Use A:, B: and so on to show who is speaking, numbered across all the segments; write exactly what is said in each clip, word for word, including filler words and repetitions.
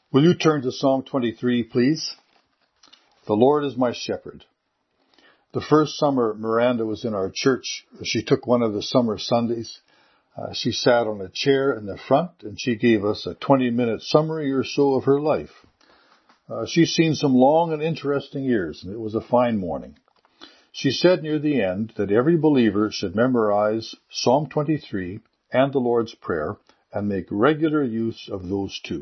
A: Will you turn to Psalm twenty-three, please? The Lord is my shepherd. The first summer Miranda was in our church, she took one of the summer Sundays. Uh, she sat on a chair in the front and she gave us a twenty-minute summary or so of her life. Uh, she's seen some long and interesting years, and it was a fine morning. She said near the end that every believer should memorize Psalm twenty-three and the Lord's Prayer and make regular use of those two.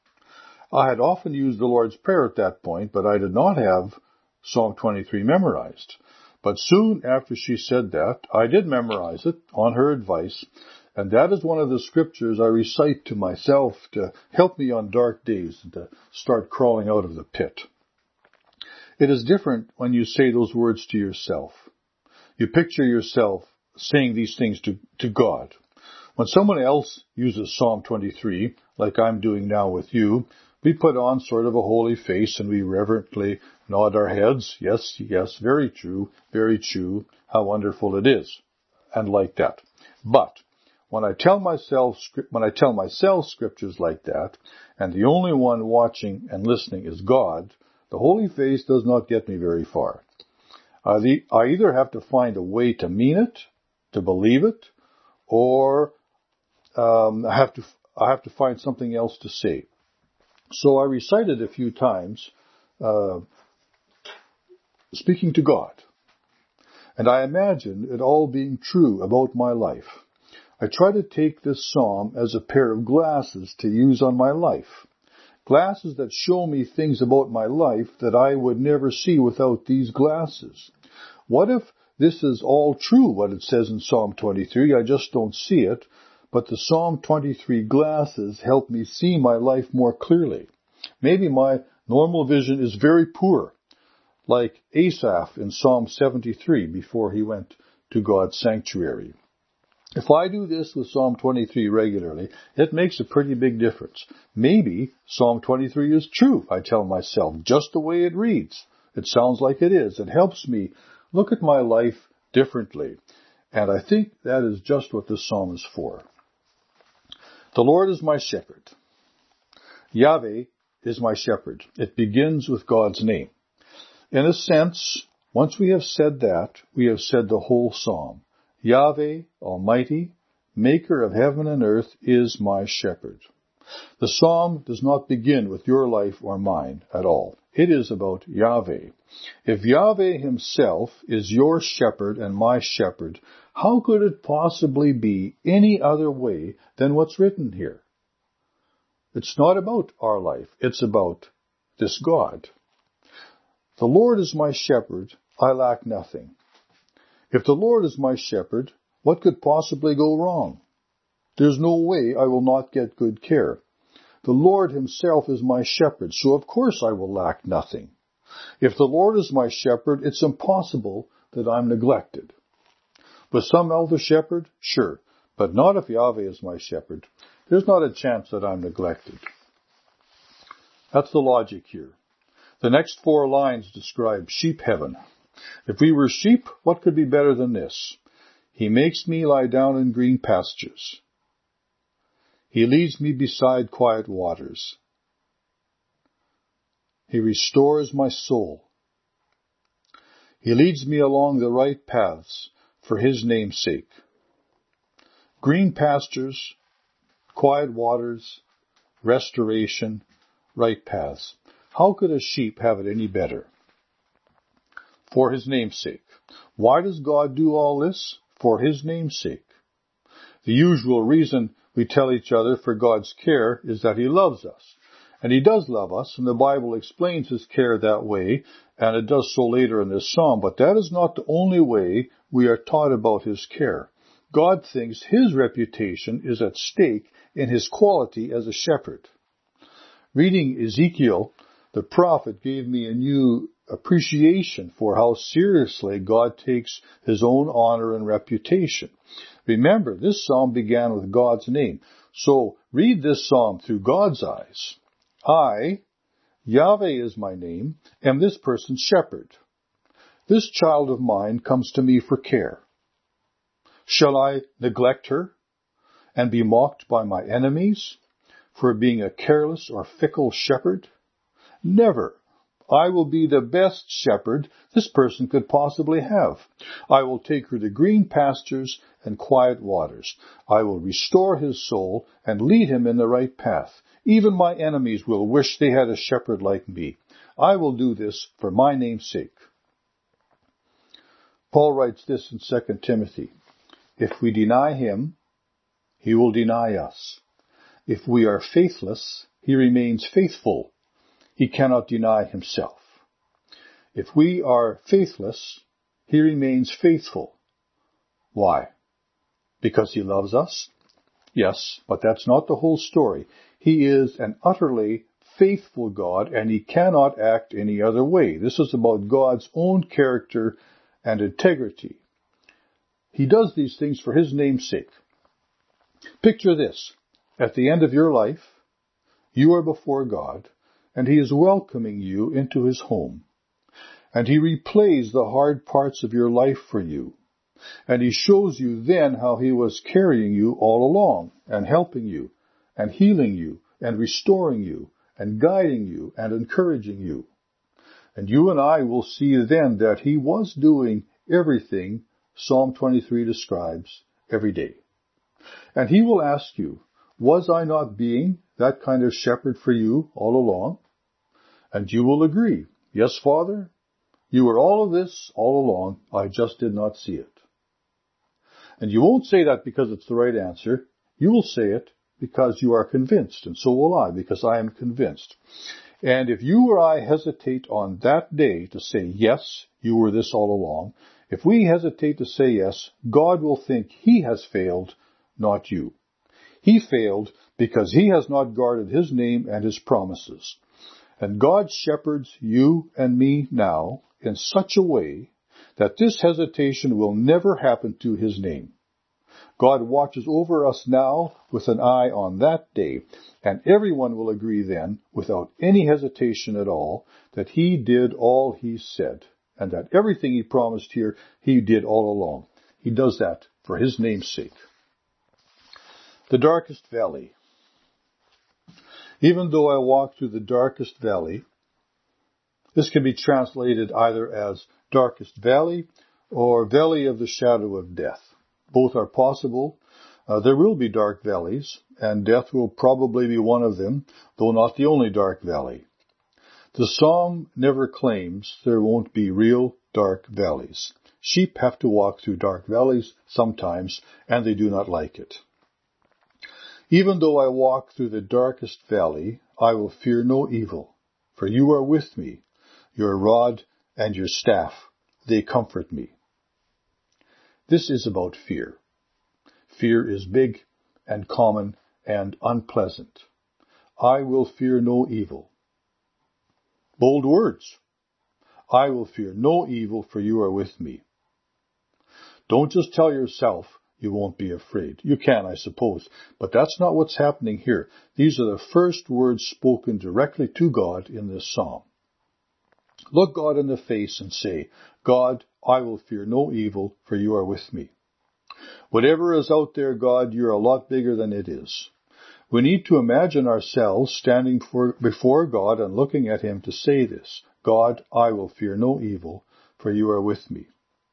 A: I had often used the Lord's Prayer at that point, but I did not have Psalm twenty-three memorized. But soon after she said that, I did memorize it on her advice, and that is one of the scriptures I recite to myself to help me on dark days and to start crawling out of the pit. It is different when you say those words to yourself. You picture yourself saying these things to, to God. When someone else uses Psalm twenty-three, like I'm doing now with you, we put on sort of a holy face and we reverently nod our heads. Yes, yes, very true, very true. How wonderful it is. And like that. But when I tell myself, when I tell myself scriptures like that, and the only one watching and listening is God, the holy face does not get me very far. I either have to find a way to mean it, to believe it, or um, I have to I have to find something else to say. So I recited a few times, uh, speaking to God. And I imagine it all being true about my life. I try to take this psalm as a pair of glasses to use on my life. Glasses that show me things about my life that I would never see without these glasses. What if this is all true, what it says in Psalm twenty-three? I just don't see it. But the Psalm twenty-three glasses help me see my life more clearly. Maybe my normal vision is very poor, like Asaph in Psalm seventy-three before he went to God's sanctuary. If I do this with Psalm twenty-three regularly, it makes a pretty big difference. Maybe Psalm twenty-three is true, I tell myself, just the way it reads. It sounds like it is. It helps me look at my life differently. And I think that is just what this psalm is for. The Lord is my shepherd. Yahweh is my shepherd. It begins with God's name. In a sense, once we have said that, we have said the whole psalm. Yahweh, Almighty, Maker of heaven and earth, is my shepherd. The psalm does not begin with your life or mine at all. It is about Yahweh. If Yahweh himself is your shepherd and my shepherd, how could it possibly be any other way than what's written here? It's not about our life. It's about this God. The Lord is my shepherd. I lack nothing. If the Lord is my shepherd, what could possibly go wrong? There's no way I will not get good care. The Lord himself is my shepherd, so of course I will lack nothing. If the Lord is my shepherd, it's impossible that I'm neglected. With some elder shepherd, sure, but not if Yahweh is my shepherd. There's not a chance that I'm neglected. That's the logic here. The next four lines describe sheep heaven. If we were sheep, what could be better than this? He makes me lie down in green pastures. He leads me beside quiet waters. He restores my soul. He leads me along the right paths for his name's sake. Green pastures, quiet waters, restoration, right paths. How could a sheep have it any better? For his name's sake. Why does God do all this? For his name's sake. The usual reason we tell each other for God's care is that he loves us. And he does love us, and the Bible explains his care that way, and it does so later in this psalm, but that is not the only way we are taught about his care. God thinks his reputation is at stake in his quality as a shepherd. Reading Ezekiel, the prophet gave me a new appreciation for how seriously God takes his own honor and reputation. Remember, this psalm began with God's name. So read this psalm through God's eyes. I, Yahweh is my name, am this person's shepherd. This child of mine comes to me for care. Shall I neglect her and be mocked by my enemies? for being a careless or fickle shepherd? Never. I will be the best shepherd this person could possibly have. I will take her to green pastures and quiet waters. I will restore his soul and lead him in the right path. Even my enemies will wish they had a shepherd like me. I will do this for my name's sake. Paul writes this in Second Timothy. If we deny him, he will deny us. If we are faithless, he remains faithful. He cannot deny himself. If we are faithless, he remains faithful. Why? Because he loves us? Yes, but that's not the whole story. He is an utterly faithful God, and he cannot act any other way. This is about God's own character and integrity. He does these things for his name's sake. Picture this. At the end of your life, you are before God, and he is welcoming you into his home. And he replays the hard parts of your life for you. And he shows you then how he was carrying you all along, and helping you, and healing you, and restoring you, and guiding you, and encouraging you. And you and I will see then that he was doing everything Psalm twenty-three describes every day. And he will ask you, was I not being that kind of shepherd for you all along? And you will agree, yes, Father, you were all of this all along. I just did not see it. And you won't say that because it's the right answer. You will say it because you are convinced, and so will I, because I am convinced. And if you or I hesitate on that day to say, yes, you were this all along, if we hesitate to say yes, God will think he has failed, not you. He failed because he has not guarded his name and his promises. And God shepherds you and me now in such a way that this hesitation will never happen to his name. God watches over us now with an eye on that day, and everyone will agree then, without any hesitation at all, that he did all he said, and that everything he promised here, he did all along. He does that for his name's sake. The darkest valley. Even though I walk through the darkest valley, this can be translated either as darkest valley or valley of the shadow of death. Both are possible. Uh, there will be dark valleys, and death will probably be one of them, though not the only dark valley. The psalm never claims there won't be real dark valleys. Sheep have to walk through dark valleys sometimes, and they do not like it. Even though I walk through the darkest valley, I will fear no evil, for you are with me. Your rod and your staff, they comfort me. This is about fear. Fear is big and common and unpleasant. I will fear no evil. Bold words. I will fear no evil, for you are with me. Don't just tell yourself you won't be afraid. You can, I suppose, but that's not what's happening here. These are the first words spoken directly to God in this psalm. Look God in the face and say, God, I will fear no evil, for you are with me. Whatever is out there, God, you're a lot bigger than it is. We need to imagine ourselves standing for, before God and looking at him to say this. God, I will fear no evil, for you are with me.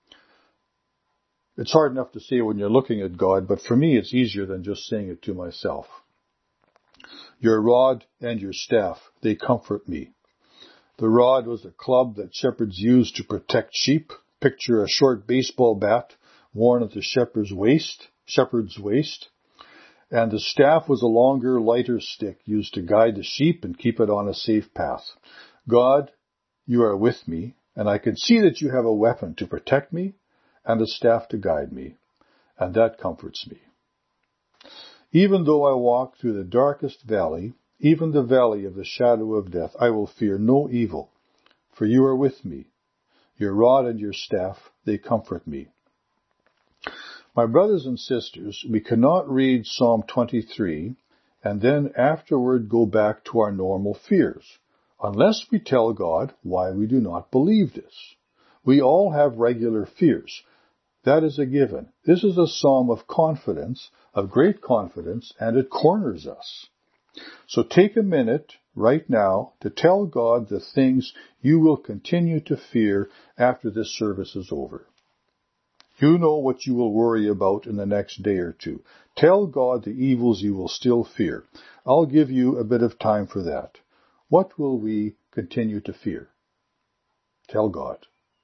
A: It's hard enough to say when you're looking at God, but for me it's easier than just saying it to myself. Your rod and your staff, they comfort me. The rod was a club that shepherds used to protect sheep. Picture a short baseball bat worn at the shepherd's waist, shepherd's waist. And the staff was a longer, lighter stick used to guide the sheep and keep it on a safe path. God, you are with me, and I can see that you have a weapon to protect me and a staff to guide me, and that comforts me. Even though I walk through the darkest valley, even the valley of the shadow of death, I will fear no evil, for you are with me. Your rod and your staff, they comfort me. My brothers and sisters, we cannot read Psalm twenty-three and then afterward go back to our normal fears, unless we tell God why we do not believe this. We all have regular fears. That is a given. This is a psalm of confidence, of great confidence, and it corners us. So take a minute right now to tell God the things you will continue to fear after this service is over. You know what you will worry about in the next day or two. Tell God the evils you will still fear. I'll give you a bit of time for that. What will we continue to fear? Tell God.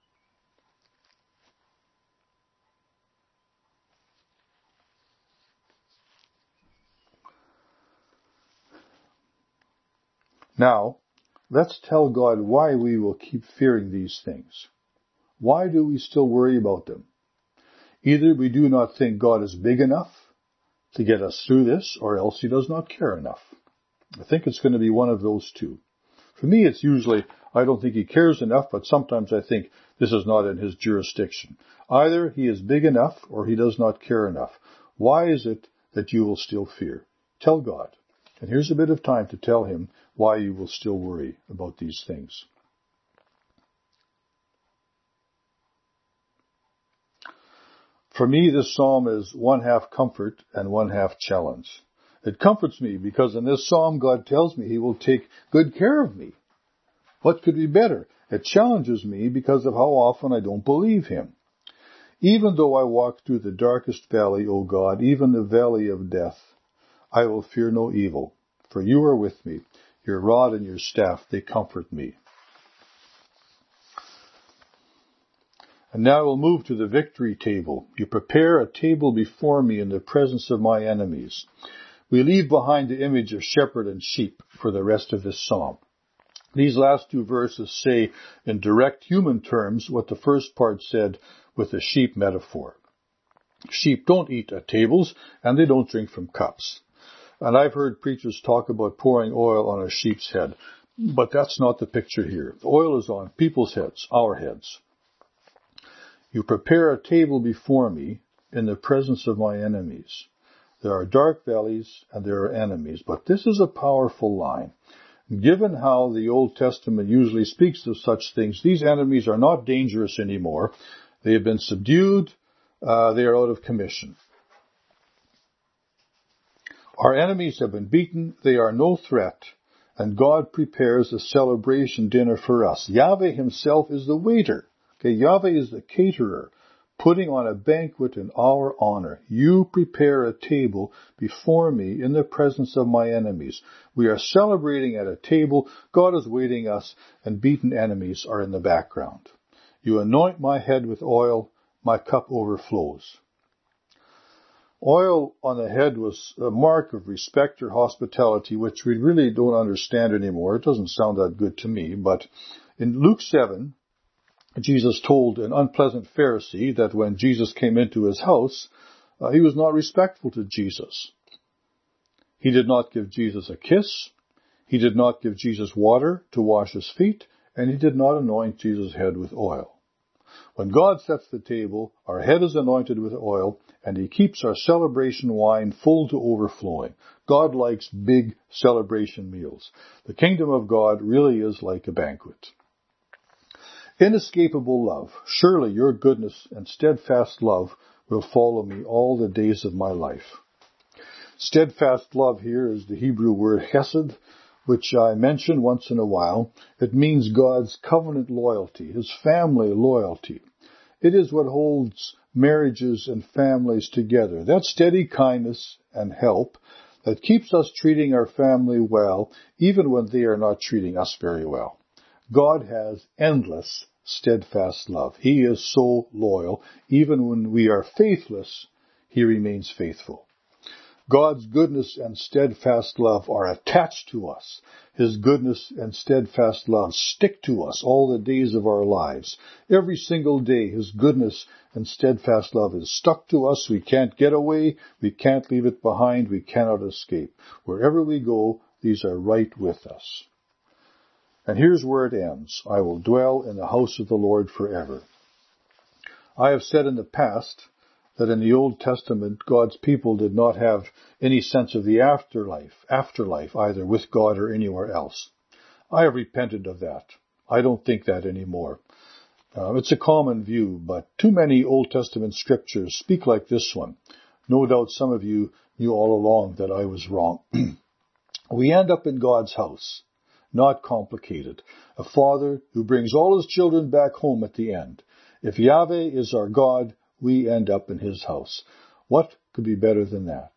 A: Now, let's tell God why we will keep fearing these things. Why do we still worry about them? Either we do not think God is big enough to get us through this, or else he does not care enough. I think it's going to be one of those two. For me, it's usually, I don't think he cares enough, but sometimes I think this is not in his jurisdiction. Either he is big enough, or he does not care enough. Why is it that you will still fear? Tell God. And here's a bit of time to tell him why you will still worry about these things. For me, this psalm is one half comfort and one half challenge. It comforts me because in this psalm, God tells me he will take good care of me. What could be better? It challenges me because of how often I don't believe him. Even though I walk through the darkest valley, O God, even the valley of death, I will fear no evil, for you are with me. Your rod and your staff, they comfort me. And now we'll move to the victory table. You prepare a table before me in the presence of my enemies. We leave behind the image of shepherd and sheep for the rest of this psalm. These last two verses say in direct human terms what the first part said with the sheep metaphor. Sheep don't eat at tables, and they don't drink from cups. And I've heard preachers talk about pouring oil on a sheep's head, but that's not the picture here. The oil is on people's heads, our heads. You prepare a table before me in the presence of my enemies. There are dark valleys and there are enemies, but this is a powerful line. Given how the Old Testament usually speaks of such things, these enemies are not dangerous anymore. They have been subdued. Uh, they are out of commission. Our enemies have been beaten. They are no threat. And God prepares a celebration dinner for us. Yahweh himself is the waiter. Okay, Yahweh is the caterer, putting on a banquet in our honor. You prepare a table before me in the presence of my enemies. We are celebrating at a table. God is waiting us, and beaten enemies are in the background. You anoint my head with oil. My cup overflows. Oil on the head was a mark of respect or hospitality, which we really don't understand anymore. It doesn't sound that good to me, but in Luke seven, Jesus told an unpleasant Pharisee that when Jesus came into his house, uh, he was not respectful to Jesus. He did not give Jesus a kiss. He did not give Jesus water to wash his feet, and he did not anoint Jesus' head with oil. When God sets the table, our head is anointed with oil, and he keeps our celebration wine full to overflowing. God likes big celebration meals. The kingdom of God really is like a banquet. Inescapable love. Surely your goodness and steadfast love will follow me all the days of my life. Steadfast love here is the Hebrew word hesed, which I mention once in a while. It means God's covenant loyalty, his family loyalty. It is what holds marriages and families together. That steady kindness and help that keeps us treating our family well, even when they are not treating us very well. God has endless steadfast love. He is so loyal. Even when we are faithless, he remains faithful. God's goodness and steadfast love are attached to us. His goodness and steadfast love stick to us all the days of our lives. Every single day, his goodness and steadfast love is stuck to us. We can't get away. We can't leave it behind. We cannot escape. Wherever we go, these are right with us. And here's where it ends. I will dwell in the house of the Lord forever. I have said in the past that in the Old Testament, God's people did not have any sense of the afterlife, afterlife, either with God or anywhere else. I have repented of that. I don't think that anymore. Uh, it's a common view, but too many Old Testament scriptures speak like this one. No doubt some of you knew all along that I was wrong. We end up in God's house, not complicated. A father who brings all his children back home at the end. If Yahweh is our God, we end up in his house. What could be better than that?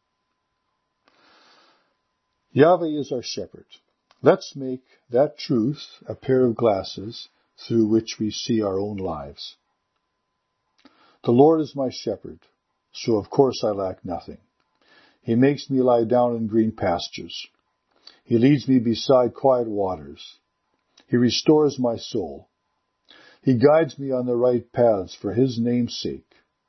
A: Yahweh is our shepherd. Let's make that truth a pair of glasses through which we see our own lives. The Lord is my shepherd, so of course I lack nothing. He makes me lie down in green pastures. He leads me beside quiet waters. He restores my soul. He guides me on the right paths for his name's sake.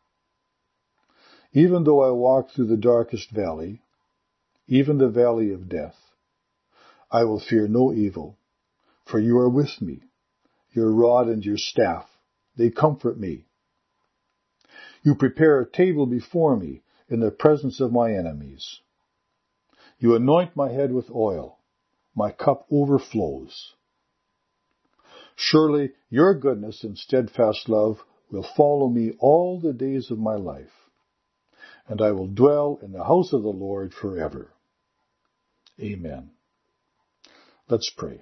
A: Even though I walk through the darkest valley, even the valley of death, I will fear no evil, for you are with me. Your rod and your staff, they comfort me. You prepare a table before me in the presence of my enemies. You anoint my head with oil. My cup overflows. Surely your goodness and steadfast love will follow me all the days of my life, and I will dwell in the house of the Lord forever. Amen. Let's pray.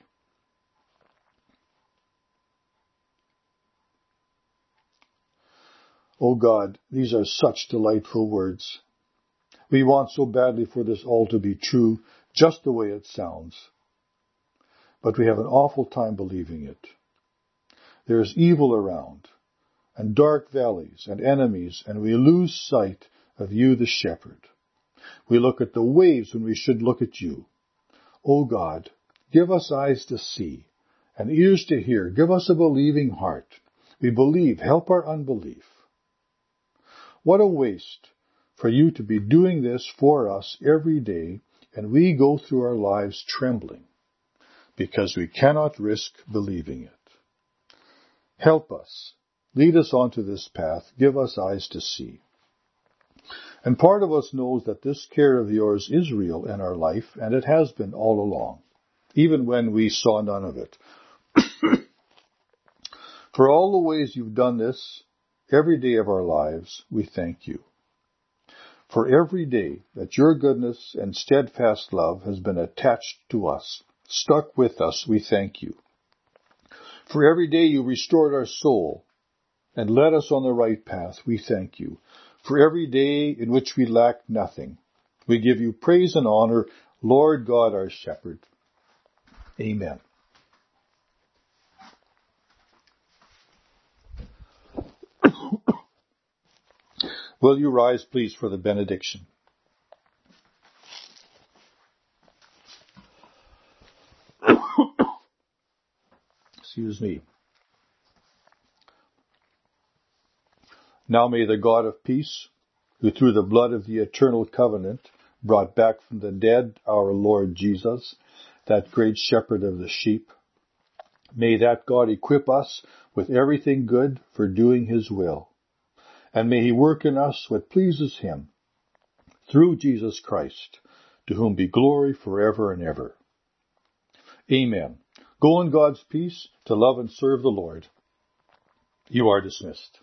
A: O God, these are such delightful words. We want so badly for this all to be true, just the way it sounds. But we have an awful time believing it. There is evil around, and dark valleys and enemies, and we lose sight of you, the shepherd. We look at the waves when we should look at you. O God, give us eyes to see and ears to hear. Give us a believing heart. We believe. Help our unbelief. What a waste for you to be doing this for us every day, and we go through our lives trembling because we cannot risk believing it. Help us. Lead us onto this path. Give us eyes to see. And part of us knows that this care of yours is real in our life, and it has been all along, even when we saw none of it. For all the ways you've done this, every day of our lives, we thank you. For every day that your goodness and steadfast love has been attached to us, stuck with us, we thank you. For every day you restored our soul and led us on the right path, we thank you. For every day in which we lacked nothing, we give you praise and honor, Lord God our shepherd. Amen. Will you rise, please, for the benediction? Excuse me. Now may the God of peace, who through the blood of the eternal covenant brought back from the dead our Lord Jesus, that great shepherd of the sheep, may that God equip us with everything good for doing his will. And may he work in us what pleases him, through Jesus Christ, to whom be glory forever and ever. Amen. Go in God's peace to love and serve the Lord. You are dismissed.